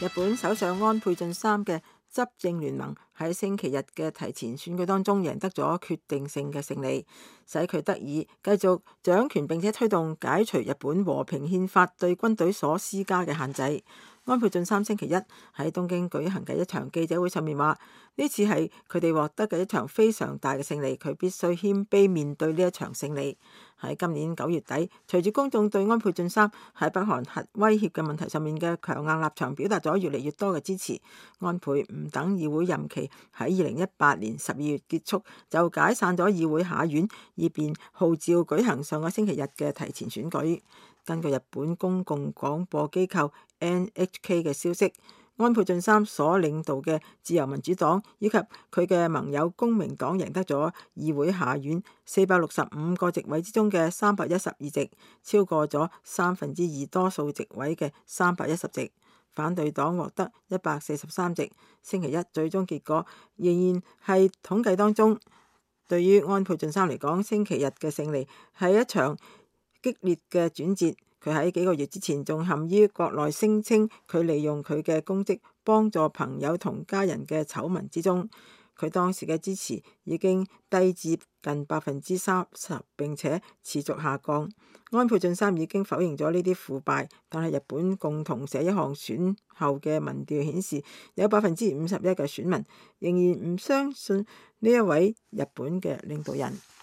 日本首相安倍晉三嘅執政聯盟喺星期日嘅提前選舉當中贏得咗決定性嘅勝利，使佢得以繼續掌權，並且推動解除日本和平憲法對軍隊所施加嘅限制。安倍晉三星期一喺東京舉行嘅一場記者會上面話，呢次係佢哋獲得嘅一場非常大嘅勝利，佢必須謙卑面對呢一場勝利。喺今年9月底，隨住公眾對安倍晉三喺北韓核威脅嘅問題上面嘅強硬立場表達咗越嚟越多嘅支持，安倍唔等議會任期喺2018年12月結束就解散咗議會下院，以便號召舉行上個星期日嘅提前選舉。根據日本公共廣播機構 NHK 嘅消息，安倍晉三所領導嘅自由民主黨以及佢嘅盟友公明黨贏得咗議會下院465個席位之中嘅312席，超過咗2/3多數席位嘅310席。反對黨獲得143席。星期一最終結果仍然係統計當中。對於安倍晉三嚟講，星期日嘅勝利係一場激烈嘅轉折。佢喺幾個月之前仲陷於國內聲稱佢利用佢嘅公職幫助朋友同家人嘅醜聞之中。佢當時嘅支持已經低至近30%，並且持續下降。安倍晉三已經否認咗呢啲腐敗，但係日本共同社一項選後嘅民調顯示，有51%嘅選民仍然唔相信呢一位日本嘅領導人。